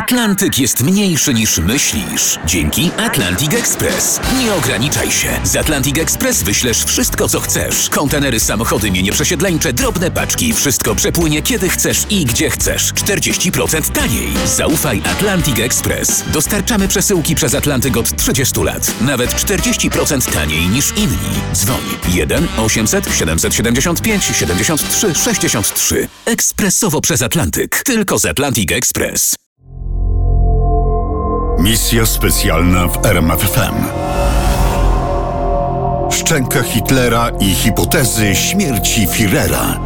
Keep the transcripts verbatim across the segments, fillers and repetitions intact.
Atlantyk jest mniejszy niż myślisz. Dzięki Atlantic Express. Nie ograniczaj się. Z Atlantic Express wyślesz wszystko, co chcesz. Kontenery, samochody, mienie przesiedleńcze, drobne paczki. Wszystko przepłynie kiedy chcesz i gdzie chcesz. czterdzieści procent taniej. Zaufaj Atlantic Express. Dostarczamy przesyłki przez Atlantyk od trzydziestu lat. Nawet czterdzieści procent taniej niż inni. Dzwoń jeden osiemset siedemset siedemdziesiąt pięć siedemdziesiąt trzy sześćdziesiąt trzy. Ekspresowo przez Atlantyk. Tylko z Atlantic Express. Misja specjalna w R M F F M. Szczęka Hitlera i hipotezy śmierci Führera.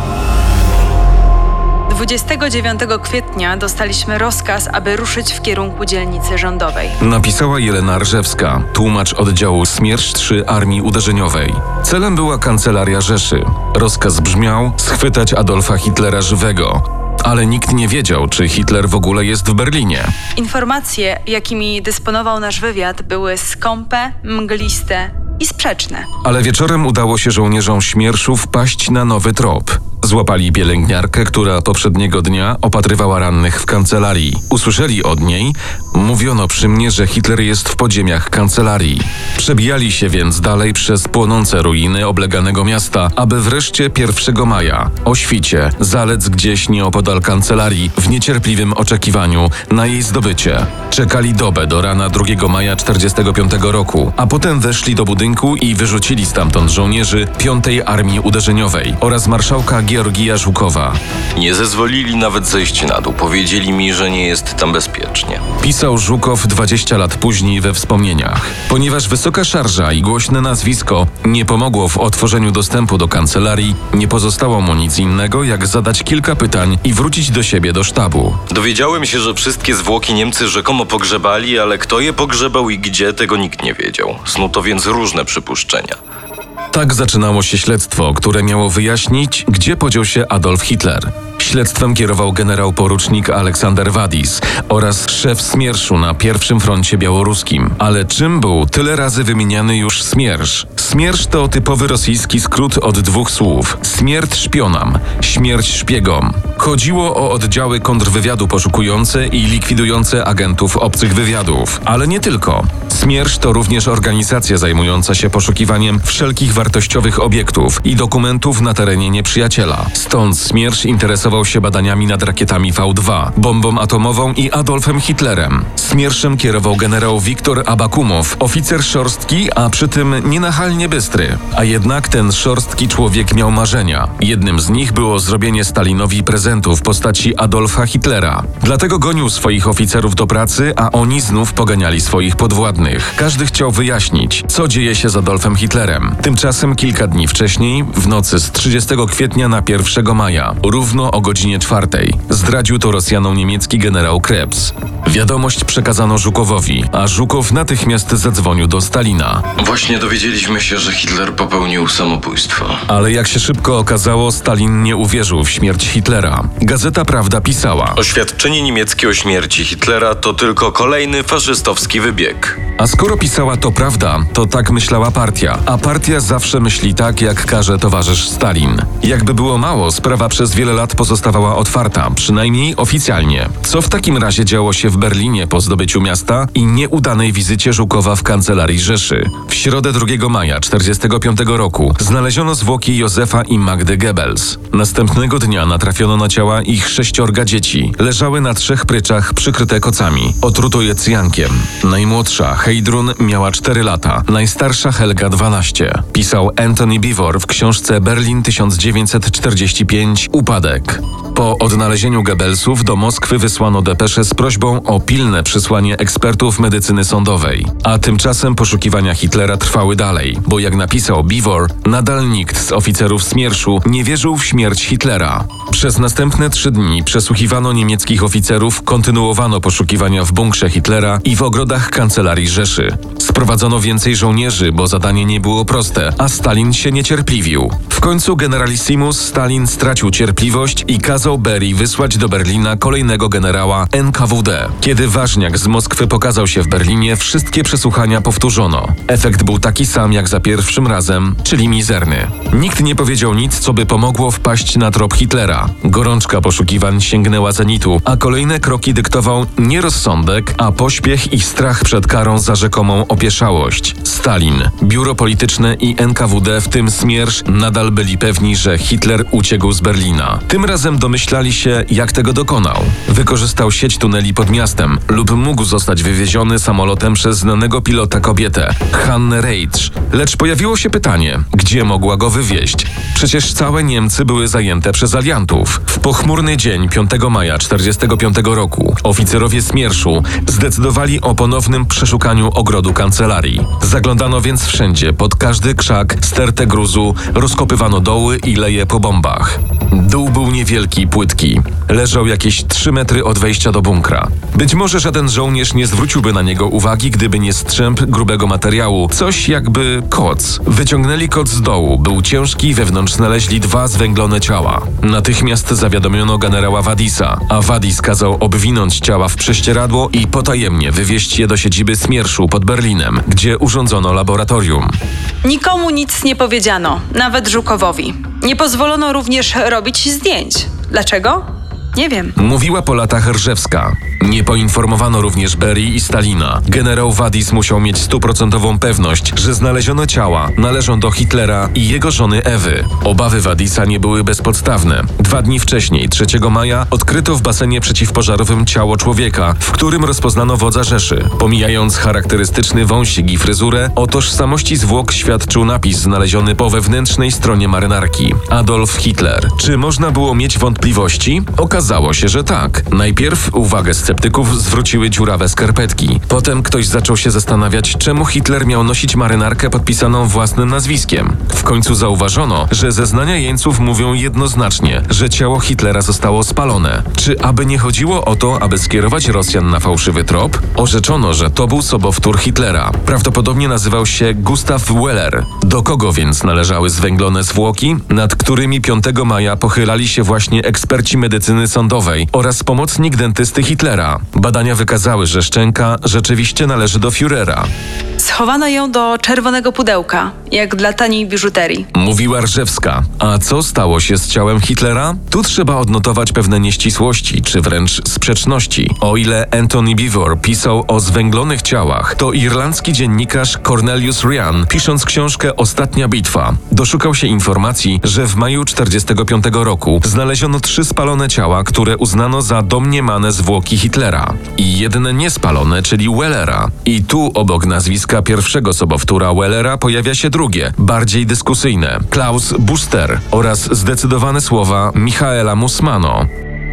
dwudziestego dziewiątego kwietnia dostaliśmy rozkaz, aby ruszyć w kierunku dzielnicy rządowej. Napisała Jelena Rżewska, tłumacz oddziału Smiersz trzy Armii Uderzeniowej. Celem była kancelaria Rzeszy. Rozkaz brzmiał: schwytać Adolfa Hitlera żywego. Ale nikt nie wiedział, czy Hitler w ogóle jest w Berlinie. Informacje, jakimi dysponował nasz wywiad, były skąpe, mgliste i sprzeczne. Ale wieczorem udało się żołnierzom Śmierszu wpaść na nowy trop. Złapali pielęgniarkę, która poprzedniego dnia opatrywała rannych w kancelarii. Usłyszeli od niej: mówiono przy mnie, że Hitler jest w podziemiach kancelarii. Przebijali się więc dalej przez płonące ruiny obleganego miasta, aby wreszcie pierwszego maja, o świcie, zalec gdzieś nieopodal kancelarii, w niecierpliwym oczekiwaniu na jej zdobycie. Czekali dobę do rana drugiego maja czterdziestego piątego roku, a potem weszli do budynku i wyrzucili stamtąd żołnierzy piątej Armii Uderzeniowej oraz marszałka Georgija Żukowa. Nie zezwolili nawet zejść na dół. Powiedzieli mi, że nie jest tam bezpiecznie. Pisał Żukow dwadzieścia lat później we wspomnieniach. Ponieważ wysoka szarża i głośne nazwisko nie pomogło w otworzeniu dostępu do kancelarii, nie pozostało mu nic innego, jak zadać kilka pytań i wrócić do siebie do sztabu. Dowiedziałem się, że wszystkie zwłoki Niemcy rzekomo pogrzebali, ale kto je pogrzebał i gdzie, tego nikt nie wiedział. Snuto więc różne przypuszczenia. Tak zaczynało się śledztwo, które miało wyjaśnić, gdzie podział się Adolf Hitler. Śledztwem kierował generał porucznik Aleksander Wadis oraz szef Smierszu na pierwszym froncie białoruskim. Ale czym był tyle razy wymieniany już Smiersz? Smiersz to typowy rosyjski skrót od dwóch słów: śmierć szpionam, śmierć szpiegom. Chodziło o oddziały kontrwywiadu poszukujące i likwidujące agentów obcych wywiadów. Ale nie tylko. Smiersz to również organizacja zajmująca się poszukiwaniem wszelkich wartościowych obiektów i dokumentów na terenie nieprzyjaciela. Stąd Smiersz interesował się badaniami nad rakietami V dwa, bombą atomową i Adolfem Hitlerem. Smierszem kierował generał Wiktor Abakumow, oficer szorstki, a przy tym nienachalnie bystry. A jednak ten szorstki człowiek miał marzenia. Jednym z nich było zrobienie Stalinowi prezentu w postaci Adolfa Hitlera. Dlatego gonił swoich oficerów do pracy, a oni znów poganiali swoich podwładnych. Każdy chciał wyjaśnić, co dzieje się z Adolfem Hitlerem. Tymczasem kilka dni wcześniej, w nocy z trzydziestego kwietnia na pierwszego maja, równo o godzinie czwartej, zdradził to Rosjanom niemiecki generał Krebs. Wiadomość przekazano Żukowowi, a Żukow natychmiast zadzwonił do Stalina. Właśnie dowiedzieliśmy się, że Hitler popełnił samobójstwo. Ale jak się szybko okazało, Stalin nie uwierzył w śmierć Hitlera. Gazeta Prawda pisała: oświadczenie niemieckie o śmierci Hitlera to tylko kolejny faszystowski wybieg. A skoro pisała to prawda, to tak myślała partia. A partia zawsze myśli tak, jak każe towarzysz Stalin. Jakby było mało, sprawa przez wiele lat pozostawała otwarta, przynajmniej oficjalnie. Co w takim razie działo się w Berlinie po zdobyciu miasta i nieudanej wizycie Żukowa w kancelarii Rzeszy? W środę drugiego maja czterdziestego piątego roku znaleziono zwłoki Józefa i Magdy Goebbels. Następnego dnia natrafiono na ciała ich sześciorga dzieci. Leżały na trzech pryczach przykryte kocami. Otruto je cyjankiem. Najmłodsza, Heidrun, miała cztery lata, najstarsza Helga dwanaście. Pisał Anthony Beevor w książce Berlin tysiąc dziewięćset czterdzieści pięć Upadek. Po odnalezieniu Goebbelsów do Moskwy wysłano depeszę z prośbą o pilne przysłanie ekspertów medycyny sądowej. A tymczasem poszukiwania Hitlera trwały dalej, bo jak napisał Beevor, nadal nikt z oficerów Smierszu nie wierzył w śmierć Hitlera. Przez następne trzy dni przesłuchiwano niemieckich oficerów, kontynuowano poszukiwania w bunkrze Hitlera i w ogrodach kancelarii Rzeszy. Rzeszy. Sprowadzono więcej żołnierzy, bo zadanie nie było proste, a Stalin się niecierpliwił. W końcu generalissimus Stalin stracił cierpliwość i kazał Berii wysłać do Berlina kolejnego generała N K W D. Kiedy ważniak z Moskwy pokazał się w Berlinie, wszystkie przesłuchania powtórzono. Efekt był taki sam jak za pierwszym razem, czyli mizerny. Nikt nie powiedział nic, co by pomogło wpaść na trop Hitlera. Gorączka poszukiwań sięgnęła zenitu, a kolejne kroki dyktował nie rozsądek, a pośpiech i strach przed karą za rzekomą opieszałość. Stalin, biuro polityczne i N K W D, w tym Smiersz, nadal byli pewni, że Hitler uciekł z Berlina. Tym razem domyślali się, jak tego dokonał. Wykorzystał sieć tuneli pod miastem lub mógł zostać wywieziony samolotem przez znanego pilota kobietę, Hannę Reitsch. Lecz pojawiło się pytanie, gdzie mogła go wywieźć? Przecież całe Niemcy były zajęte przez aliantów. W pochmurny dzień piątego maja tysiąc dziewięćset czterdziestego piątego roku oficerowie Smierszu zdecydowali o ponownym przeszukaniu ogrodu kancelarii. Zaglądano więc wszędzie, pod każdy krzak, stertę gruzu, rozkopywano doły i leje po bombach. Dół był niewielki, płytki. Leżał jakieś trzy metry od wejścia do bunkra. Być może żaden żołnierz nie zwróciłby na niego uwagi, gdyby nie strzęp grubego materiału, coś jakby koc. Wyciągnęli koc z dołu, był ciężki, wewnątrz znaleźli dwa zwęglone ciała. Natychmiast zawiadomiono generała Vadisa, a Vadis kazał obwinąć ciała w prześcieradło i potajemnie wywieźć je do siedziby Smierszu pod Berlinem, gdzie urządzono laboratorium. Nikomu nic nie powiedziano, nawet Żukowowi. Nie pozwolono również robić zdjęć. Dlaczego? Nie wiem. Mówiła po latach Rżewska. Nie poinformowano również Berii i Stalina. Generał Vadis musiał mieć stuprocentową pewność, że znalezione ciała należą do Hitlera i jego żony Ewy. Obawy Vadisa nie były bezpodstawne. Dwa dni wcześniej, trzeciego maja, odkryto w basenie przeciwpożarowym ciało człowieka, w którym rozpoznano wodza Rzeszy. Pomijając charakterystyczny wąsik i fryzurę, o tożsamości zwłok świadczył napis znaleziony po wewnętrznej stronie marynarki. Adolf Hitler. Czy można było mieć wątpliwości? Okazało się, że tak. Najpierw uwagę sceptyków zwróciły dziurawe skarpetki. Potem ktoś zaczął się zastanawiać, czemu Hitler miał nosić marynarkę podpisaną własnym nazwiskiem. W końcu zauważono, że zeznania jeńców mówią jednoznacznie, że ciało Hitlera zostało spalone. Czy aby nie chodziło o to, aby skierować Rosjan na fałszywy trop? Orzeczono, że to był sobowtór Hitlera. Prawdopodobnie nazywał się Gustav Weller. Do kogo więc należały zwęglone zwłoki, nad którymi piątego maja pochylali się właśnie eksperci medycyny sądowej oraz pomocnik dentysty Hitlera? Badania wykazały, że szczęka rzeczywiście należy do Führera. Schowano ją do czerwonego pudełka, jak dla taniej biżuterii. Mówiła Rżewska. A co stało się z ciałem Hitlera? Tu trzeba odnotować pewne nieścisłości, czy wręcz sprzeczności. O ile Anthony Beevor pisał o zwęglonych ciałach, to irlandzki dziennikarz Cornelius Ryan, pisząc książkę Ostatnia bitwa, doszukał się informacji, że w maju czterdziestego piątego roku znaleziono trzy spalone ciała, które uznano za domniemane zwłoki Hitlera. I jedne niespalone, czyli Wellera. I tu obok nazwiska pierwszego sobowtóra Wellera pojawia się drugie, bardziej dyskusyjne, Klaus Buster, oraz zdecydowane słowa Michaela Mussmano.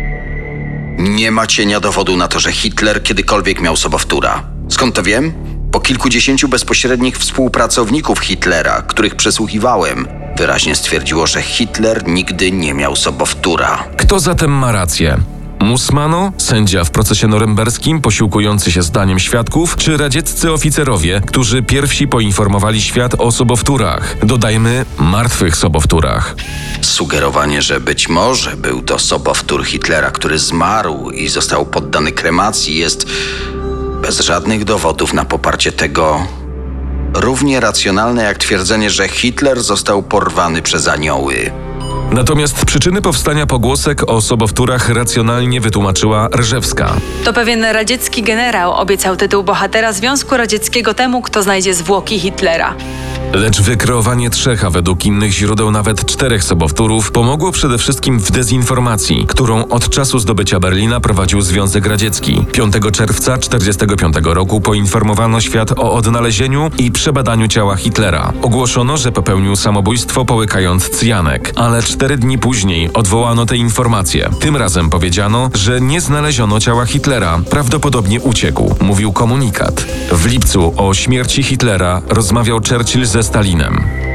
Nie ma cienia dowodu na to, że Hitler kiedykolwiek miał sobowtóra. Skąd to wiem? Po kilkudziesięciu bezpośrednich współpracowników Hitlera, których przesłuchiwałem, wyraźnie stwierdziło, że Hitler nigdy nie miał sobowtóra. Kto zatem ma rację? Mussmano, sędzia w procesie norymberskim posiłkujący się zdaniem świadków, czy radzieccy oficerowie, którzy pierwsi poinformowali świat o sobowtórach, dodajmy martwych sobowtórach? Sugerowanie, że być może był to sobowtór Hitlera, który zmarł i został poddany kremacji, jest bez żadnych dowodów na poparcie tego równie racjonalne jak twierdzenie, że Hitler został porwany przez anioły. Natomiast przyczyny powstania pogłosek o sobowtórach racjonalnie wytłumaczyła Rżewska. To pewien radziecki generał obiecał tytuł bohatera Związku Radzieckiego temu, kto znajdzie zwłoki Hitlera. Lecz wykreowanie trzech, a według innych źródeł nawet czterech sobowtórów pomogło przede wszystkim w dezinformacji, którą od czasu zdobycia Berlina prowadził Związek Radziecki. piątego czerwca tysiąc dziewięćset czterdziestego piątego roku poinformowano świat o odnalezieniu i przebadaniu ciała Hitlera. Ogłoszono, że popełnił samobójstwo połykając cyjanek, ale cztery dni później odwołano te informacje. Tym razem powiedziano, że nie znaleziono ciała Hitlera, prawdopodobnie uciekł, mówił komunikat. W lipcu o śmierci Hitlera rozmawiał Churchill ze Stalinem.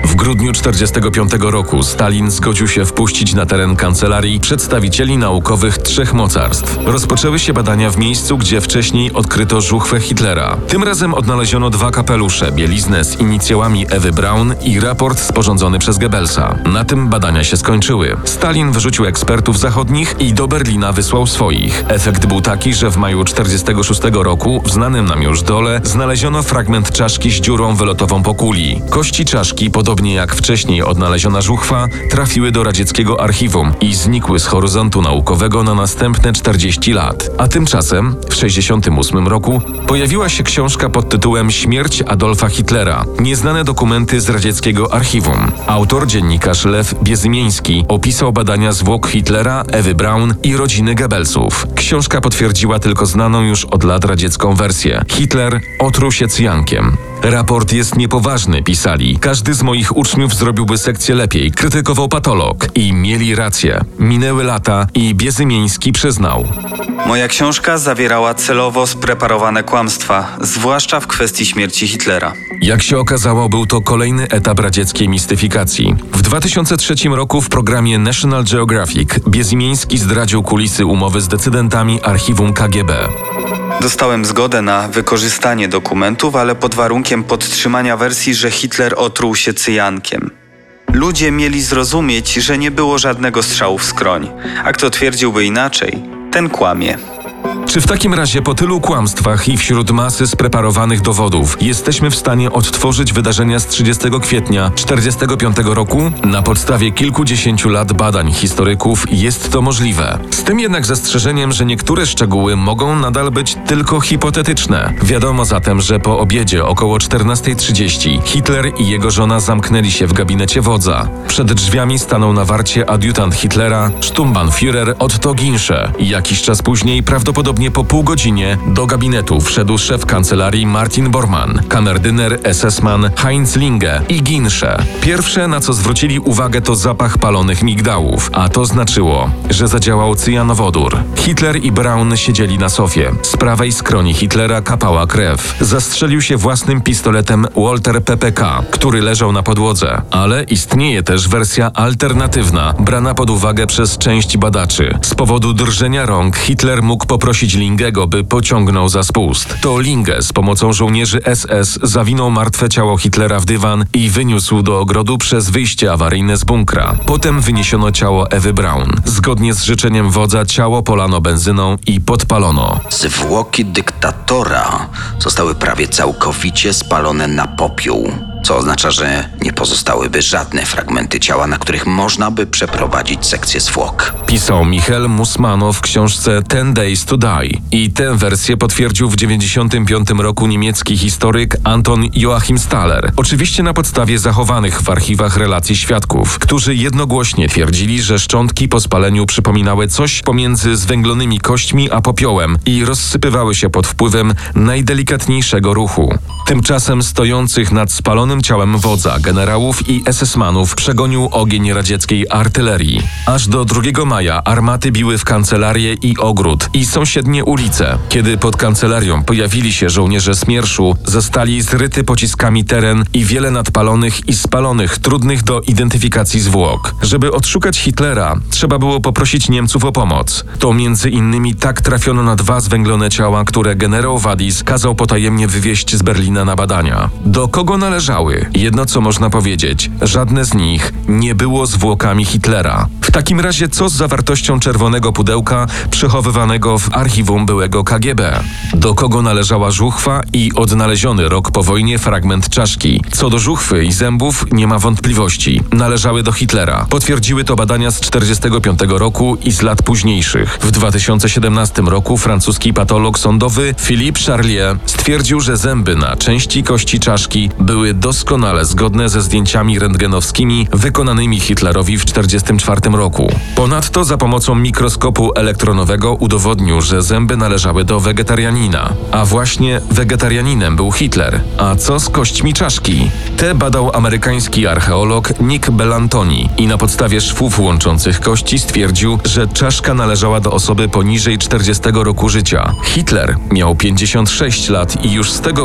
W grudniu tysiąc dziewięćset czterdziestego piątego roku Stalin zgodził się wpuścić na teren kancelarii przedstawicieli naukowych trzech mocarstw. Rozpoczęły się badania w miejscu, gdzie wcześniej odkryto żuchwę Hitlera. Tym razem odnaleziono dwa kapelusze, bieliznę z inicjałami Ewy Braun i raport sporządzony przez Goebbelsa. Na tym badania się skończyły. Stalin wyrzucił ekspertów zachodnich i do Berlina wysłał swoich. Efekt był taki, że w maju tysiąc dziewięćset czterdziestego szóstego roku w znanym nam już dole znaleziono fragment czaszki z dziurą wylotową po kuli. Kości czaszki, podobnie jak wcześniej odnaleziona żuchwa, trafiły do radzieckiego archiwum i znikły z horyzontu naukowego na następne czterdzieści lat. A tymczasem w tysiąc dziewięćset sześćdziesiątym ósmym roku pojawiła się książka pod tytułem Śmierć Adolfa Hitlera. Nieznane dokumenty z radzieckiego archiwum. Autor, dziennikarz Lew Biezymieński, opisał badania zwłok Hitlera, Ewy Braun i rodziny Goebbelsów. Książka potwierdziła tylko znaną już od lat radziecką wersję. Hitler otruł się cyjankiem. Raport jest niepoważny, pisali. Każdy z moich uczniów zrobiłby sekcję lepiej, krytykował patolog. I mieli rację. Minęły lata i Biezymieński przyznał. Moja książka zawierała celowo spreparowane kłamstwa, zwłaszcza w kwestii śmierci Hitlera. Jak się okazało, był to kolejny etap radzieckiej mistyfikacji. W dwa tysiące trzecim roku w programie National Geographic Biezymieński zdradził kulisy umowy z decydentami archiwum K G B. Dostałem zgodę na wykorzystanie dokumentów, ale pod warunkiem podtrzymania wersji, że Hitler otruł się cyjankiem. Ludzie mieli zrozumieć, że nie było żadnego strzału w skroń, a kto twierdziłby inaczej, ten kłamie. Czy w takim razie po tylu kłamstwach i wśród masy spreparowanych dowodów jesteśmy w stanie odtworzyć wydarzenia z trzydziestego kwietnia tysiąc dziewięćset czterdziestego piątego roku? Na podstawie kilkudziesięciu lat badań historyków jest to możliwe. Z tym jednak zastrzeżeniem, że niektóre szczegóły mogą nadal być tylko hipotetyczne. Wiadomo zatem, że po obiedzie około czternastej trzydzieści Hitler i jego żona zamknęli się w gabinecie wodza. Przed drzwiami stanął na warcie adiutant Hitlera, Sturmbannführer Otto Ginsche. I jakiś czas później, prawdopodobnie po pół godzinie, do gabinetu wszedł szef kancelarii Martin Bormann, kamerdyner S S-man Heinz Linge i Ginsche. Pierwsze, na co zwrócili uwagę, to zapach palonych migdałów, a to znaczyło, że zadziałał cyjanowodór. Hitler i Braun siedzieli na sofie. Z prawej skroni Hitlera kapała krew. Zastrzelił się własnym pistoletem Walter P P K, który leżał na podłodze. Ale istnieje też wersja alternatywna, brana pod uwagę przez część badaczy. Z powodu drżenia rąk Hitler mógł poprosić Lingego, by pociągnął za spust. To Linge z pomocą żołnierzy S S zawinął martwe ciało Hitlera w dywan i wyniósł do ogrodu przez wyjście awaryjne z bunkra. Potem wyniesiono ciało Ewy Braun. Zgodnie z życzeniem wodza ciało polano benzyną i podpalono. Zwłoki dyktatora zostały prawie całkowicie spalone na popiół, co oznacza, że nie pozostałyby żadne fragmenty ciała, na których można by przeprowadzić sekcję zwłok. Pisał Michael Mussmann w książce Ten Days to Die i tę wersję potwierdził w dziewięćdziesiątym piątym roku niemiecki historyk Anton Joachim Staller. Oczywiście na podstawie zachowanych w archiwach relacji świadków, którzy jednogłośnie twierdzili, że szczątki po spaleniu przypominały coś pomiędzy zwęglonymi kośćmi a popiołem i rozsypywały się pod wpływem najdelikatniejszego ruchu. Tymczasem stojących nad spalonym ciałem wodza, generałów i es esmanów przegonił ogień radzieckiej artylerii. Aż do drugiego maja armaty biły w kancelarię i ogród i sąsiednie ulice. Kiedy pod kancelarią pojawili się żołnierze Smierszu, zastali zryty pociskami teren i wiele nadpalonych i spalonych, trudnych do identyfikacji zwłok. Żeby odszukać Hitlera, trzeba było poprosić Niemców o pomoc. To między innymi tak trafiono na dwa zwęglone ciała, które generał Wadis kazał potajemnie wywieźć z Berlina na badania. Do kogo należały? Jedno co można powiedzieć, żadne z nich nie było zwłokami Hitlera. W takim razie co z zawartością czerwonego pudełka przechowywanego w archiwum byłego K G B? Do kogo należała żuchwa i odnaleziony rok po wojnie fragment czaszki? Co do żuchwy i zębów nie ma wątpliwości. Należały do Hitlera. Potwierdziły to badania z czterdziestego piątego roku i z lat późniejszych. W dwa tysiące siedemnastym roku francuski patolog sądowy Philippe Charlier stwierdził, że zęby na części kości czaszki były doskonale zgodne ze zdjęciami rentgenowskimi wykonanymi Hitlerowi w czterdziestym czwartym roku. Ponadto za pomocą mikroskopu elektronowego udowodnił, że zęby należały do wegetarianina. A właśnie wegetarianinem był Hitler. A co z kośćmi czaszki? Te badał amerykański archeolog Nick Bellantoni i na podstawie szwów łączących kości stwierdził, że czaszka należała do osoby poniżej czterdziestego roku życia. Hitler miał pięćdziesiąt sześć lat i już z tego względu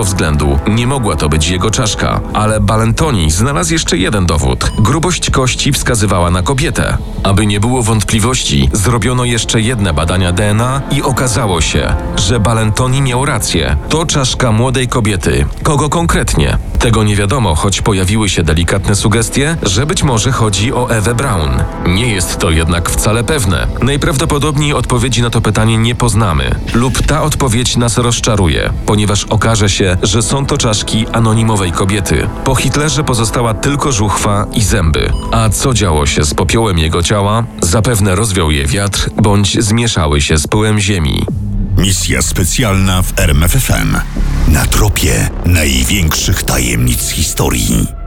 wywiadu, nie mogła to być jego czaszka. Ale Balentoni znalazł jeszcze jeden dowód. Grubość kości wskazywała na kobietę. Aby nie było wątpliwości, zrobiono jeszcze jedne badania D N A i okazało się, że Balentoni miał rację. To czaszka młodej kobiety. Kogo konkretnie? Tego nie wiadomo, choć pojawiły się delikatne sugestie, że być może chodzi o Ewę Braun. Nie jest to jednak wcale pewne. Najprawdopodobniej odpowiedzi na to pytanie nie poznamy. Lub ta odpowiedź nas rozczaruje, ponieważ okaże się, że są to czaszki anonimowej kobiety. Po Hitlerze pozostała tylko żuchwa i zęby. A co działo się z popiołem jego ciała? Zapewne rozwiał je wiatr, bądź zmieszały się z pyłem ziemi. Misja specjalna w R M F F M. Na tropie największych tajemnic historii.